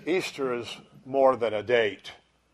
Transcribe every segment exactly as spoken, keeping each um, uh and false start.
Easter is more than a date.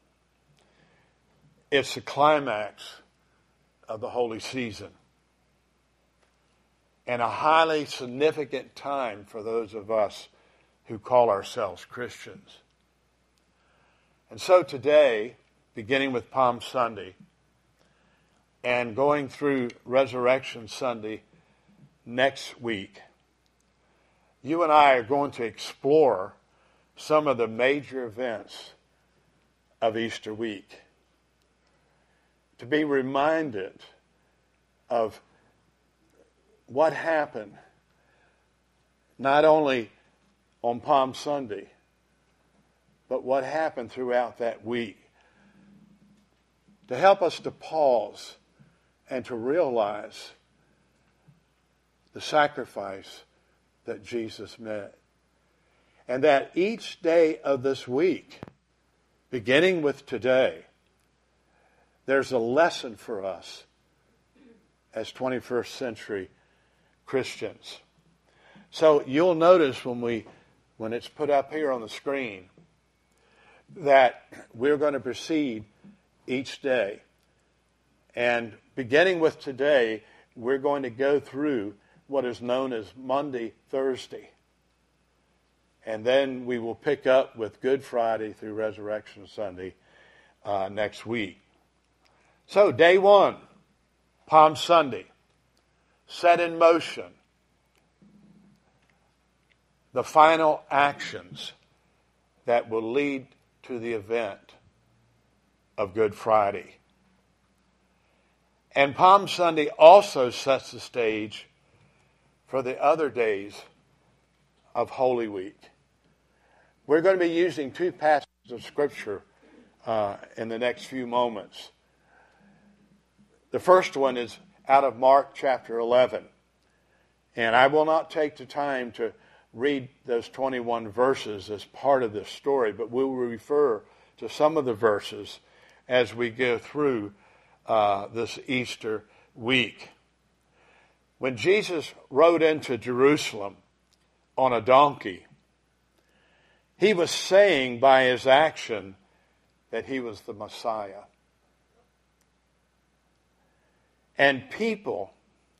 It's the climax of the holy season and a highly significant time for those of us who call ourselves Christians. And so today, beginning with Palm Sunday and going through Resurrection Sunday next week, you and I are going to explore some of the major events of Easter week, to be reminded of what happened not only on Palm Sunday, but what happened throughout that week, to help us to pause and to realize the sacrifice that Jesus made. And that each day of this week, beginning with today, there's a lesson for us as twenty-first century Christians. So you'll notice when we when it's put up here on the screen that we're going to proceed each day. And beginning with today, we're going to go through what is known as Maundy Thursday. And then we will pick up with Good Friday through Resurrection Sunday uh, next week. So day one, Palm Sunday, set in motion the final actions that will lead to the event of Good Friday. And Palm Sunday also sets the stage for the other days of Holy Week. We're going to be using two passages of Scripture uh, in the next few moments. The first one is out of Mark chapter eleven. And I will not take the time to read those twenty-one verses as part of this story, but we will refer to some of the verses as we go through uh, this Easter week. When Jesus rode into Jerusalem on a donkey, he was saying by his action that he was the Messiah. And people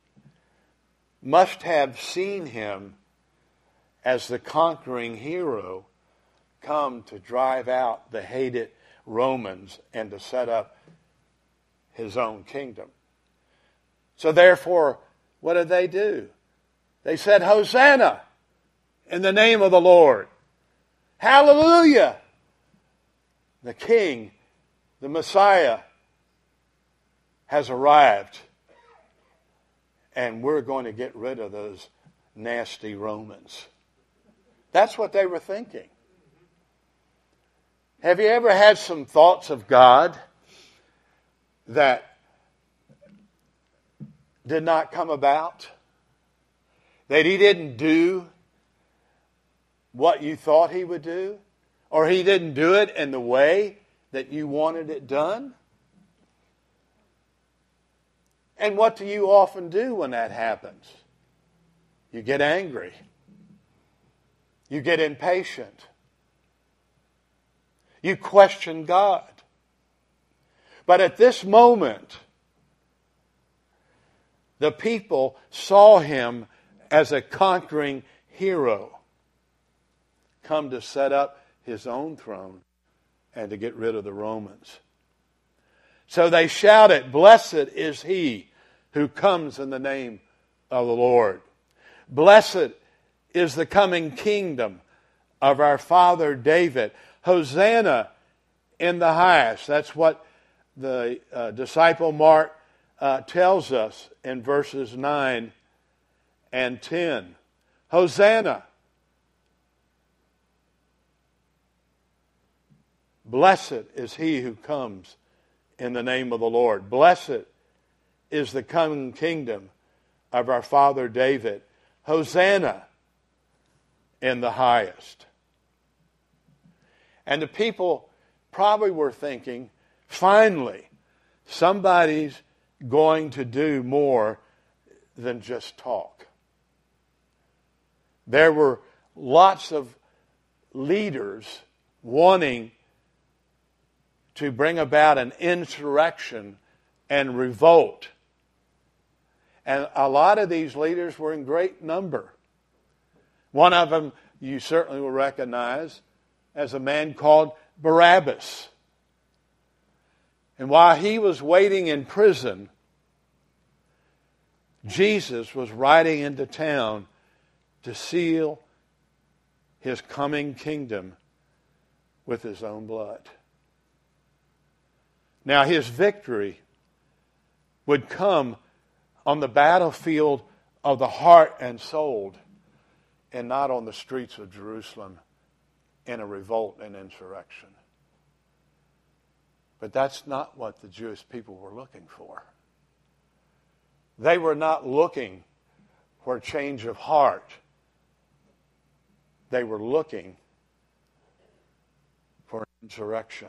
must have seen him as the conquering hero come to drive out the hated Romans and to set up his own kingdom. So therefore, what did they do? They said, Hosanna in the name of the Lord. Hallelujah! The King, the Messiah, has arrived. And we're going to get rid of those nasty Romans. That's what they were thinking. Have you ever had some thoughts of God that did not come about? That he didn't do what you thought he would do? Or he didn't do it in the way that you wanted it done? And what do you often do when that happens? You get angry. You get impatient. You question God. But at this moment, the people saw him as a conquering hero, come to set up his own throne and to get rid of the Romans. So they shouted, "Blessed is he who comes in the name of the Lord. Blessed is the coming kingdom of our father David. Hosanna in the highest." That's what the uh, disciple Mark uh, tells us in verses nine and ten. Hosanna. Blessed is he who comes in the name of the Lord. Blessed is the coming kingdom of our father David. Hosanna in the highest. And the people probably were thinking, finally, somebody's going to do more than just talk. There were lots of leaders wanting to bring about an insurrection and revolt. And a lot of these leaders were in great number. One of them you certainly will recognize as a man called Barabbas. And while he was waiting in prison, Jesus was riding into town to seal his coming kingdom with his own blood. Now, his victory would come on the battlefield of the heart and soul, and not on the streets of Jerusalem in a revolt and insurrection. But that's not what the Jewish people were looking for. They were not looking for a change of heart. They were looking for an insurrection,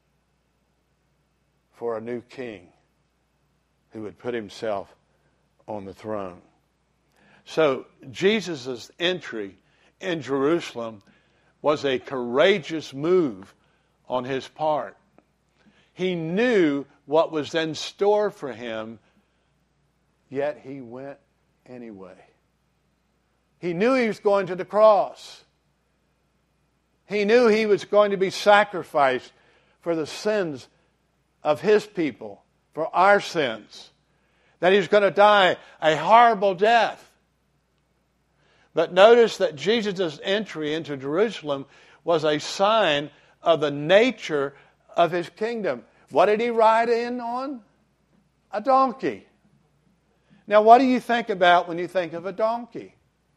for a new king who would put himself on the throne. So Jesus' entry in Jerusalem was a courageous move on his part. He knew what was in store for him, yet he went anyway. He knew he was going to the cross. He knew he was going to be sacrificed for the sins of his people, for our sins. That he was going to die a horrible death. But notice that Jesus' entry into Jerusalem was a sign of the nature of his kingdom. What did he ride in on? A donkey. Now, what do you think about when you think of a donkey?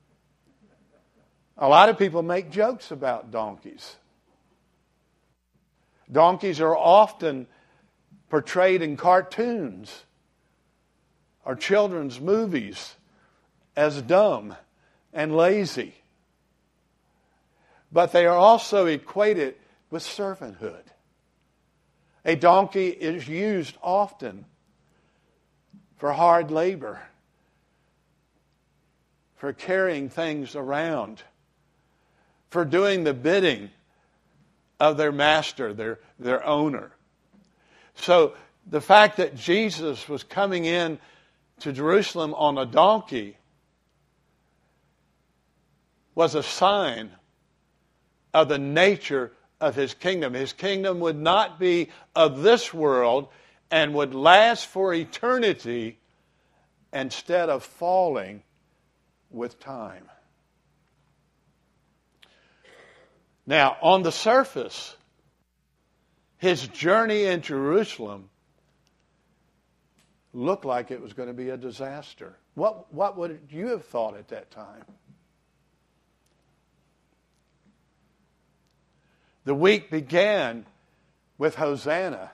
A lot of people make jokes about donkeys. Donkeys are often portrayed in cartoons or children's movies as dumb and lazy. But they are also equated with servanthood. A donkey is used often for hard labor, for carrying things around, for doing the bidding of their master, their, their owner. So the fact that Jesus was coming in to Jerusalem on a donkey was a sign of the nature of his kingdom. His kingdom would not be of this world and would last for eternity instead of falling with time. Now, on the surface, his journey in Jerusalem looked like it was going to be a disaster. What, what would you have thought at that time? The week began with Hosanna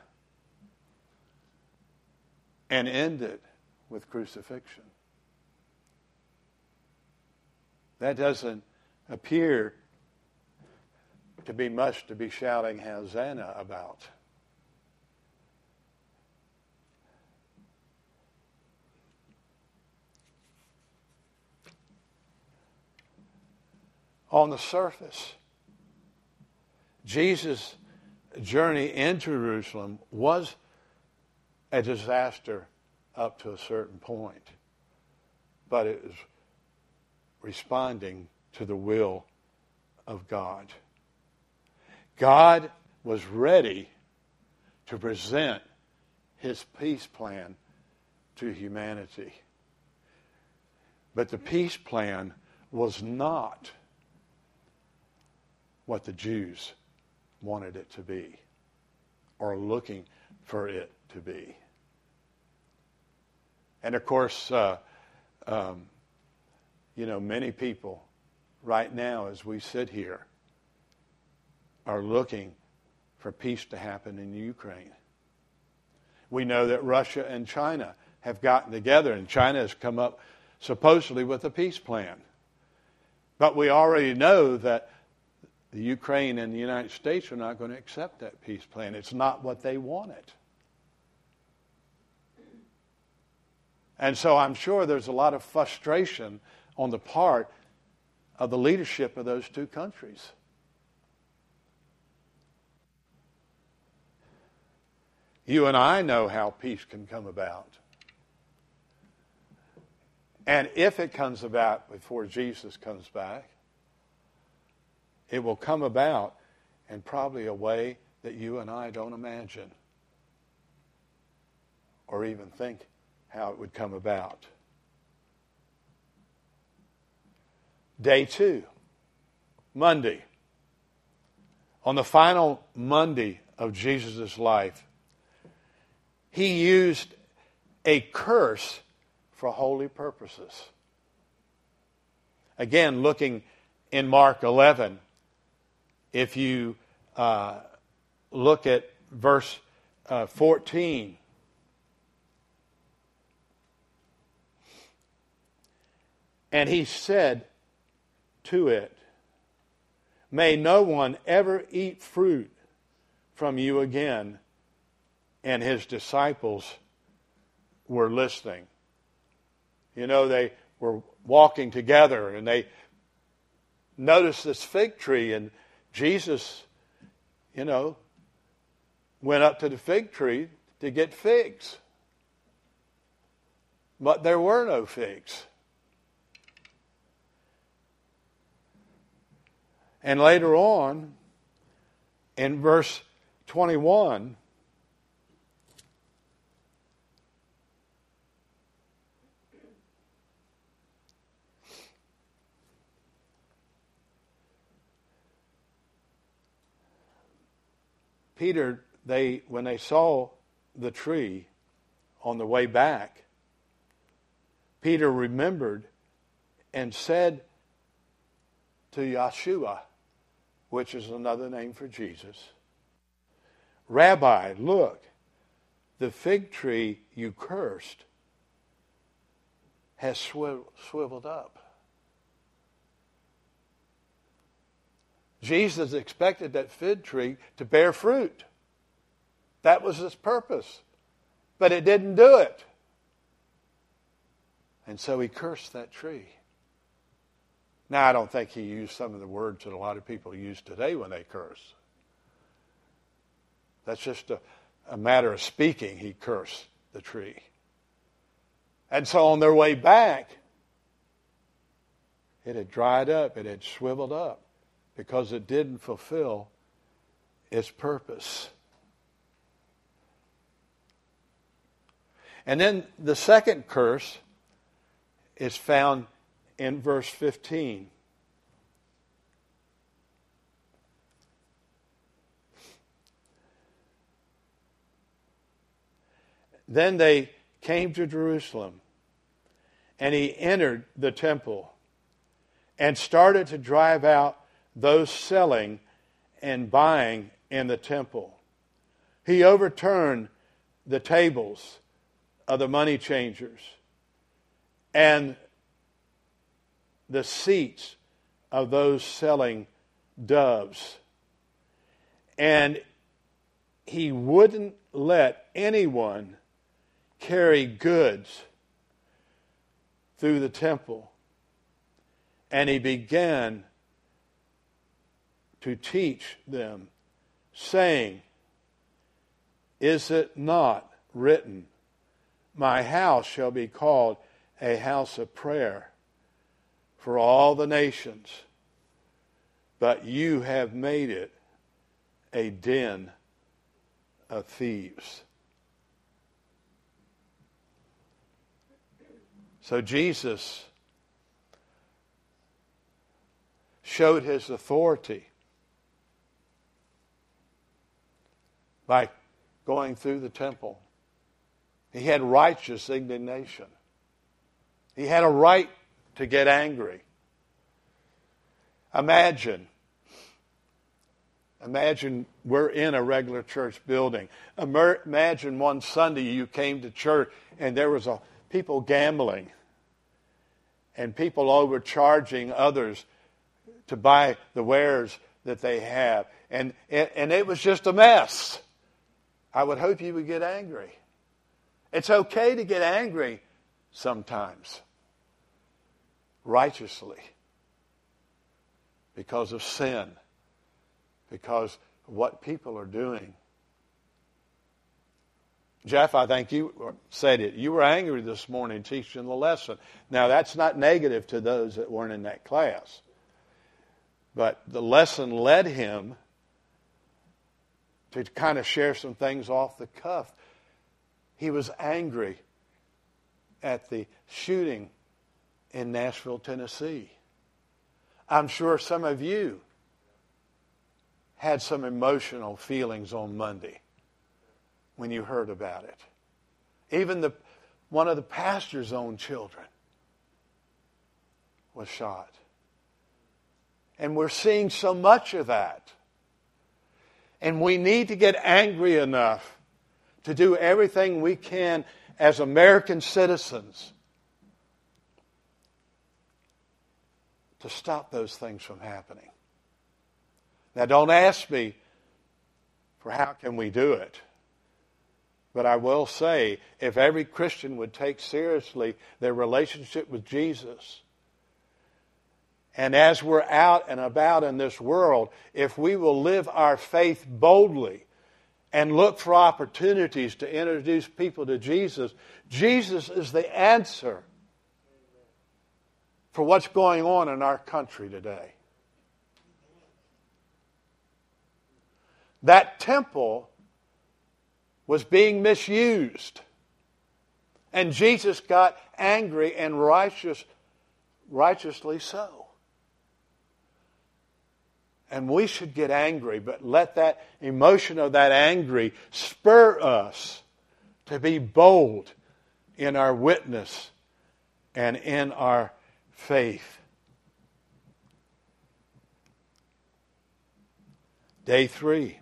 and ended with crucifixion. That doesn't appear to be much to be shouting Hosanna about. On the surface, Jesus' journey into Jerusalem was a disaster up to a certain point, but it was responding to the will of God. God was ready to present his peace plan to humanity. But the peace plan was not what the Jews wanted it to be or looking for it to be. And of course, uh, um, you know, many people right now as we sit here are looking for peace to happen in Ukraine. We know that Russia and China have gotten together, and China has come up supposedly with a peace plan. But we already know that the Ukraine and the United States are not going to accept that peace plan. It's not what they wanted. And so I'm sure there's a lot of frustration on the part of the leadership of those two countries. You and I know how peace can come about. And if it comes about before Jesus comes back, it will come about in probably a way that you and I don't imagine or even think how it would come about. Day two, Monday. On the final Monday of Jesus' life, he used a curse for holy purposes. Again, looking in Mark eleven, if you uh, look at verse uh, fourteen, and he said to it, "May no one ever eat fruit from you again." And his disciples were listening. You know, they were walking together and they noticed this fig tree, and Jesus, you know, went up to the fig tree to get figs. But there were no figs. And later on, in verse twenty-one, Peter, they when they saw the tree on the way back, Peter remembered and said to Yeshua, which is another name for Jesus, "Rabbi, look, the fig tree you cursed has swiv- swiveled up." Jesus expected that fig tree to bear fruit. That was its purpose. But it didn't do it. And so he cursed that tree. Now, I don't think he used some of the words that a lot of people use today when they curse. That's just a, a matter of speaking. He cursed the tree. And so on their way back, it had dried up. It had shriveled up because it didn't fulfill its purpose. And then the second curse is found in verse fifteen. Then they came to Jerusalem, and he entered the temple and started to drive out those selling and buying in the temple. He overturned the tables of the money changers and the seats of those selling doves. And he wouldn't let anyone carry goods through the temple. And he began to teach them, saying, "Is it not written, my house shall be called a house of prayer for all the nations, but you have made it a den of thieves." So Jesus showed his authority by going through the temple. He had righteous indignation. He had a right to get angry. Imagine, imagine we're in a regular church building. Imagine one Sunday you came to church and there was a people gambling and people overcharging others to buy the wares that they have. And, and it was just a mess. I would hope you would get angry. It's okay to get angry sometimes, righteously, because of sin, because of what people are doing. Jeff, I think you said it. You were angry this morning teaching the lesson. Now, that's not negative to those that weren't in that class. But the lesson led him to kind of share some things off the cuff. He was angry at the shooting in Nashville, Tennessee. I'm sure some of you had some emotional feelings on Monday when you heard about it. Even the one of the pastor's own children was shot. And we're seeing so much of that. And we need to get angry enough to do everything we can as American citizens to stop those things from happening. Now, don't ask me for how can we do it. But I will say, if every Christian would take seriously their relationship with Jesus, and as we're out and about in this world, if we will live our faith boldly and look for opportunities to introduce people to Jesus, Jesus is the answer for what's going on in our country today. That temple was being misused. And Jesus got angry, and righteous, righteously so. And we should get angry, but let that emotion of that angry spur us to be bold in our witness and in our faith. Day three.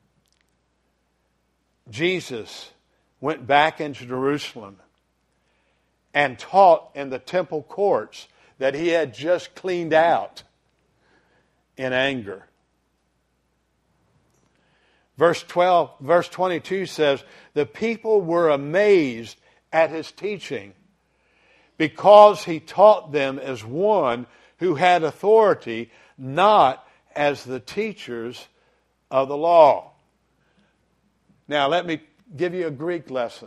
Jesus went back into Jerusalem and taught in the temple courts that he had just cleaned out in anger. Verse twelve, verse twenty-two says, the people were amazed at his teaching because he taught them as one who had authority, not as the teachers of the law. Now, let me give you a Greek lesson.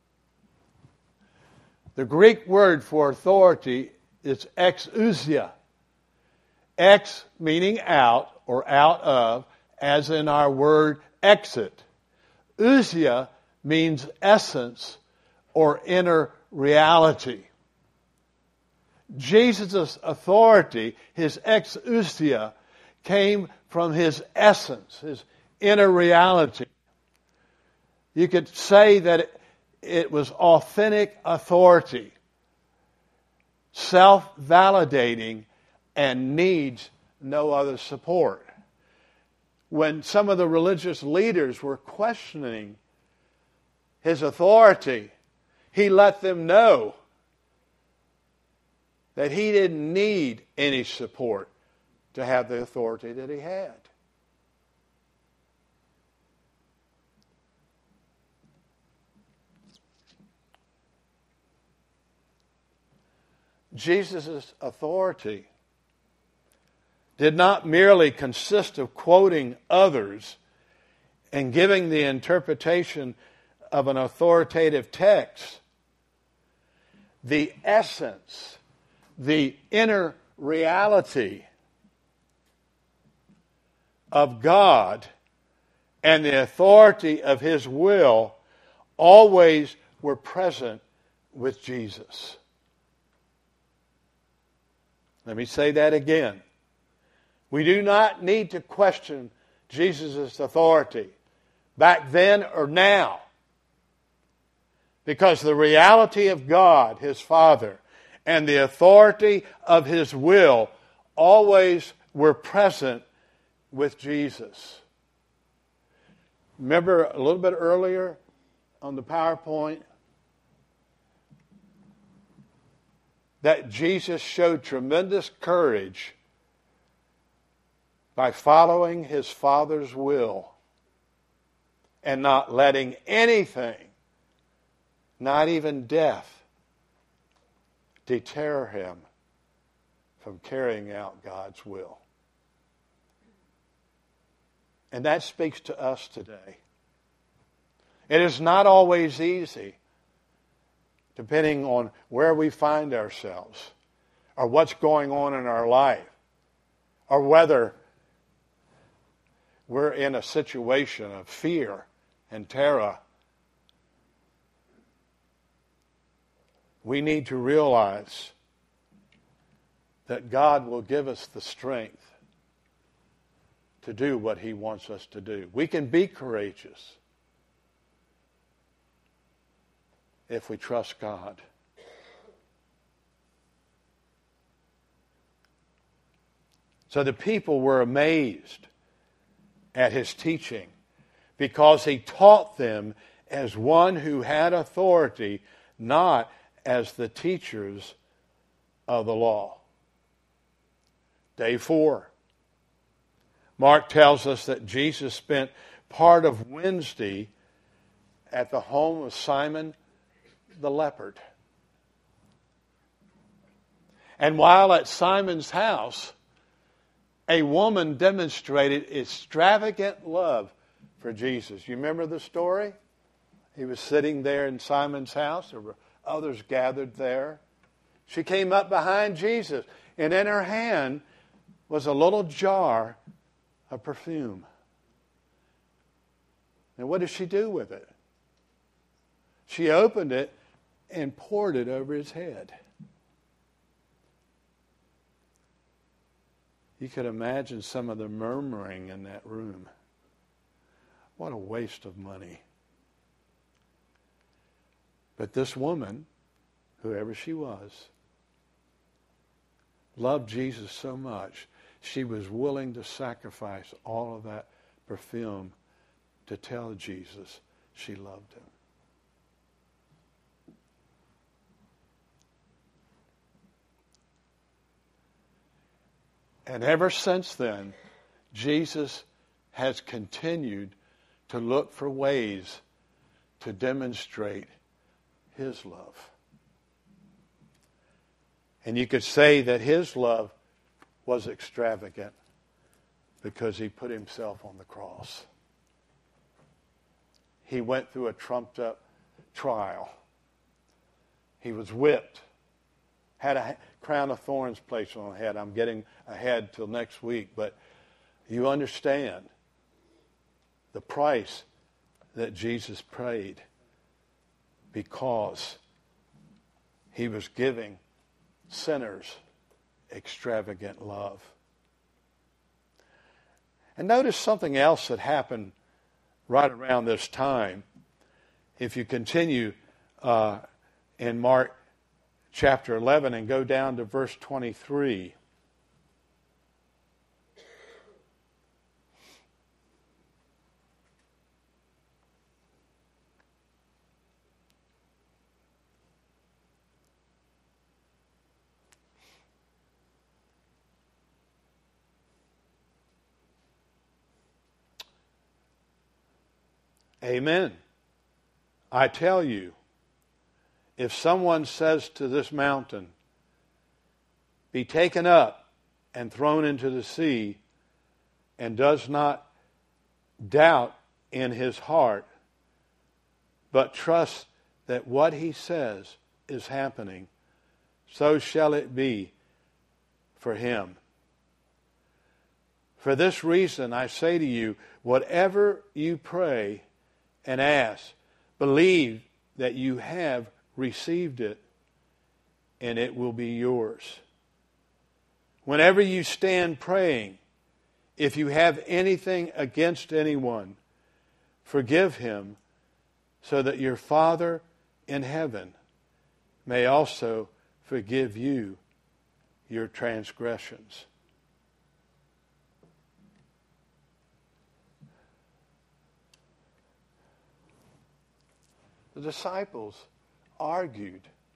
The Greek word for authority is exousia. Ex meaning out or out of, as in our word exit. Ousia means essence or inner reality. Jesus' authority, his exousia, came from his essence, his inner reality. You could say that it, it was authentic authority, self-validating, and needs no other support. When some of the religious leaders were questioning his authority, he let them know that he didn't need any support to have the authority that he had. Jesus' authority did not merely consist of quoting others and giving the interpretation of an authoritative text. The essence, the inner reality of God and the authority of his will always were present with Jesus. Let me say that again. We do not need to question Jesus' authority back then or now, because the reality of God, his Father, and the authority of his will always were present with Jesus. Remember a little bit earlier on the PowerPoint that Jesus showed tremendous courage by following his Father's will and not letting anything, not even death, deter him from carrying out God's will. And that speaks to us today. It is not always easy, depending on where we find ourselves, or what's going on in our life, or whether we're in a situation of fear and terror. We need to realize that God will give us the strength to do what He wants us to do. We can be courageous if we trust God. So the people were amazed at His teaching because He taught them as one who had authority, not as the teachers of the law. Day four. Mark tells us that Jesus spent part of Wednesday at the home of Simon the leopard. And while at Simon's house, a woman demonstrated extravagant love for Jesus. You remember the story? He was sitting there in Simon's house. There were others gathered there. She came up behind Jesus, and in her hand was a little jar of perfume. And what did she do with it? She opened it and poured it over His head. You could imagine some of the murmuring in that room. What a waste of money. But this woman, whoever she was, loved Jesus so much, she was willing to sacrifice all of that perfume to tell Jesus she loved Him. And ever since then, Jesus has continued to look for ways to demonstrate His love. And you could say that His love was extravagant because He put Himself on the cross. He went through a trumped-up trial. He was whipped, had a crown of thorns placed on his head. I'm getting ahead till next week, but you understand the price that Jesus paid because He was giving sinners extravagant love. And notice something else that happened right around this time. If you continue uh, in Mark chapter eleven and go down to verse twenty-three. Amen. I tell you, if someone says to this mountain, be taken up and thrown into the sea, and does not doubt in his heart, but trusts that what he says is happening, so shall it be for him. For this reason I say to you, whatever you pray and ask, believe that you have received it, and it will be yours. Whenever you stand praying, if you have anything against anyone, forgive him, so that your Father in heaven may also forgive you your transgressions. The disciples argued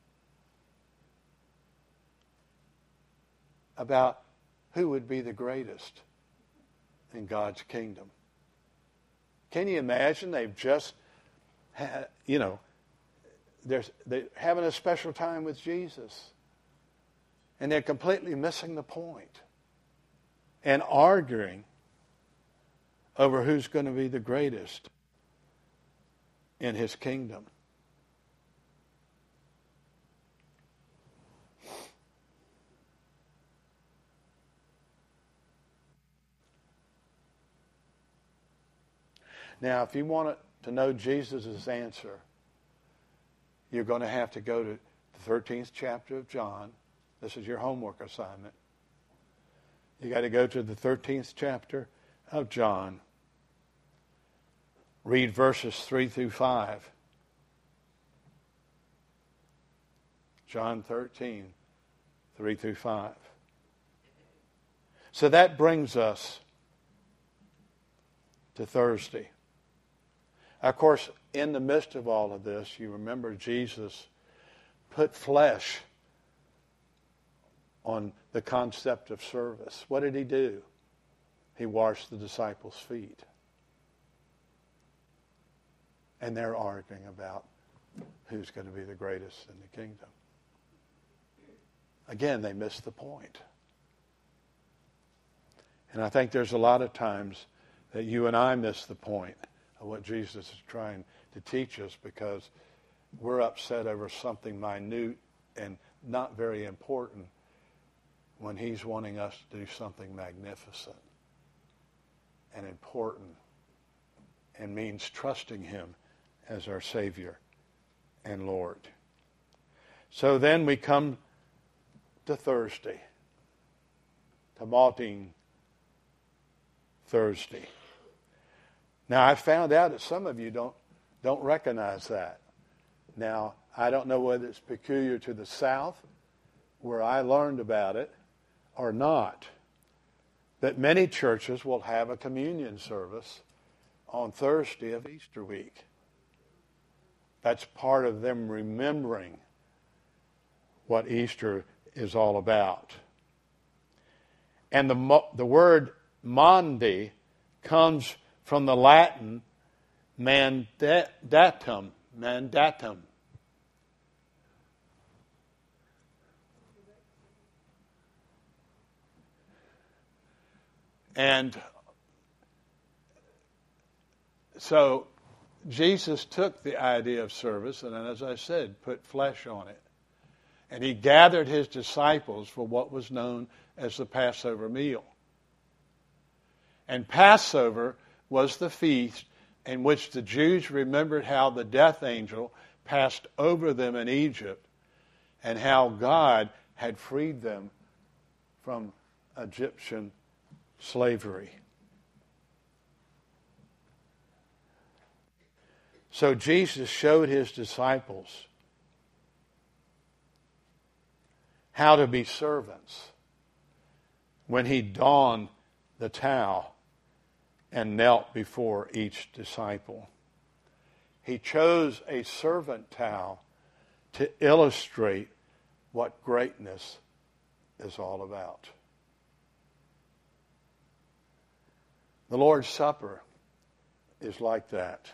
about who would be the greatest in God's kingdom. Can you imagine? They've just had, you know, they're, they're having a special time with Jesus, and they're completely missing the point and arguing over who's going to be the greatest in his kingdom. Now, if you want to know Jesus' answer, you're going to have to go to the thirteenth chapter of John. This is your homework assignment. You got to go to the thirteenth chapter of John. Read verses three through five. John thirteen, three through five. So that brings us to Thursday. Of course, in the midst of all of this, you remember Jesus put flesh on the concept of service. What did he do? He washed the disciples' feet. And they're arguing about who's going to be the greatest in the kingdom. Again, they missed the point. And I think there's a lot of times that you and I miss the point of what Jesus is trying to teach us because we're upset over something minute and not very important when he's wanting us to do something magnificent and important and means trusting him as our Savior and Lord. So then we come to Thursday, to Malting Thursday. Now, I found out that some of you don't don't recognize that. Now, I don't know whether it's peculiar to the South, where I learned about it, or not. But many churches will have a communion service on Thursday of Easter week. That's part of them remembering what Easter is all about. And the the word Maundy comes from the Latin mandatum, mandatum. And so Jesus took the idea of service and, as I said, put flesh on it. And he gathered his disciples for what was known as the Passover meal. And Passover was the feast in which the Jews remembered how the death angel passed over them in Egypt and how God had freed them from Egyptian slavery. So Jesus showed his disciples how to be servants when he donned the towel and knelt before each disciple. He chose a servant towel to illustrate what greatness is all about. The Lord's Supper is like that.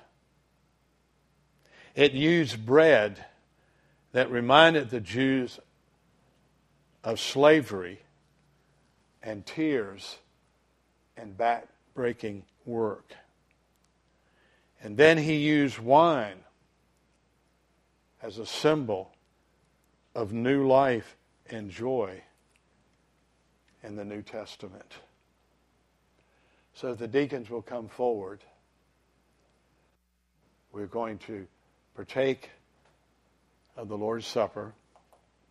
It used bread that reminded the Jews of slavery and tears and back-breaking work. And then he used wine as a symbol of new life and joy in the New Testament. So the deacons will come forward. We're going to partake of the Lord's Supper.